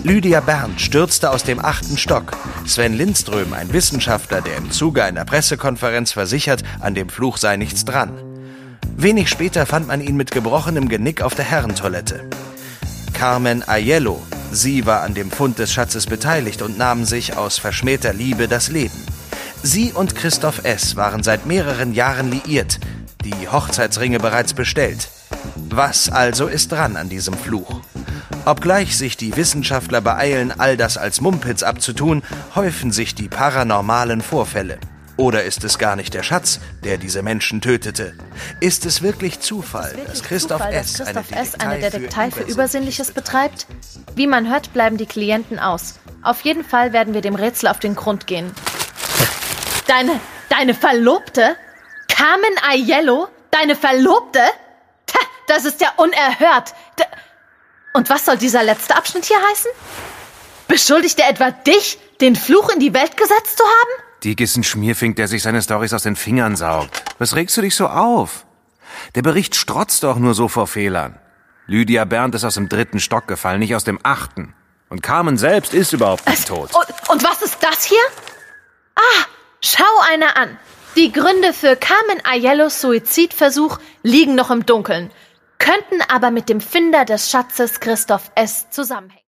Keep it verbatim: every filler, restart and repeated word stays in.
Lydia Berndt stürzte aus dem achten Stock. Sven Lindström, ein Wissenschaftler, der im Zuge einer Pressekonferenz versichert, an dem Fluch sei nichts dran. Wenig später fand man ihn mit gebrochenem Genick auf der Herrentoilette. Carmen Aiello, sie war an dem Fund des Schatzes beteiligt und nahm sich aus verschmähter Liebe das Leben. Sie und Christoph S. waren seit mehreren Jahren liiert, die Hochzeitsringe bereits bestellt. Was also ist dran an diesem Fluch? Obgleich sich die Wissenschaftler beeilen, all das als Mumpitz abzutun, häufen sich die paranormalen Vorfälle. Oder ist es gar nicht der Schatz, der diese Menschen tötete? Ist es wirklich Zufall, wirklich dass Christoph, Zufall, S. dass Christoph eine S. eine Detektei Detektei für für Übersinnliches betreibt? Wie man hört, bleiben die Klienten aus. Auf jeden Fall werden wir dem Rätsel auf den Grund gehen. Deine, deine Verlobte? Carmen Aiello? Deine Verlobte? Tja, das ist ja unerhört. D- Und was soll dieser letzte Abschnitt hier heißen? Beschuldigt er etwa dich, den Fluch in die Welt gesetzt zu haben? Dick ist ein Schmierfink, der sich seine Storys aus den Fingern saugt. Was regst du dich so auf? Der Bericht strotzt doch nur so vor Fehlern. Lydia Berndt ist aus dem dritten Stock gefallen, nicht aus dem achten. Und Carmen selbst ist überhaupt nicht tot. Und, und was ist das hier? Ah, schau einer an. Die Gründe für Carmen Aiellos Suizidversuch liegen noch im Dunkeln, könnten aber mit dem Finder des Schatzes Christoph S. zusammenhängen.